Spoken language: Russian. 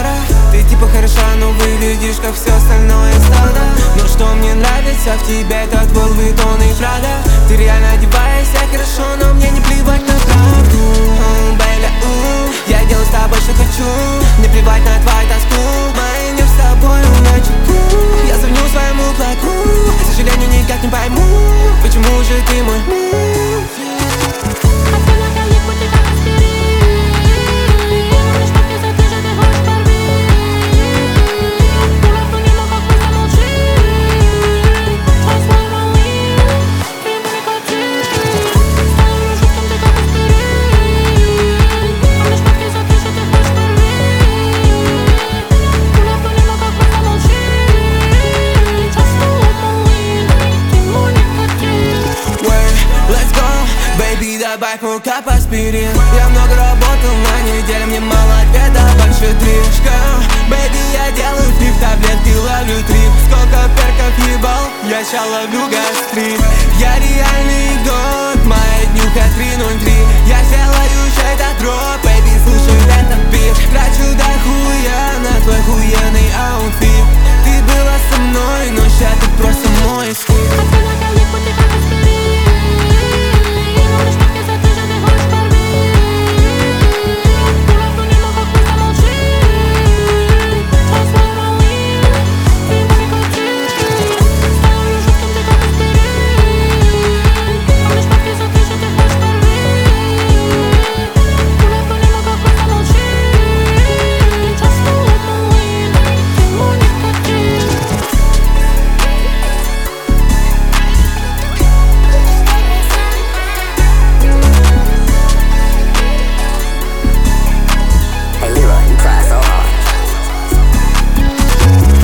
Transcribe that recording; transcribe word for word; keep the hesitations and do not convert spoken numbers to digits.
пара. Ты типа хороша, но выглядишь как все остальное стадо. Но что мне нравится в тебе, это твой Луи Виттон и Прада. Ты реально одеваешься хорошо, но мне не плевать на правду. Бэйби, я делаю с тобой, что хочу. Не плевать на твою тоску. Мои дни с тобой на чеку. Я звоню своему плаку. К сожалению, никак не пойму, почему же ты мой муж. Добавь мука по спире. Я много работал на неделе, мне мало ответа, больше тришка. Бэйби, я делаю флип, таблетки ловлю трип. Сколько перков ебал, я ща ловлю гастрит. Я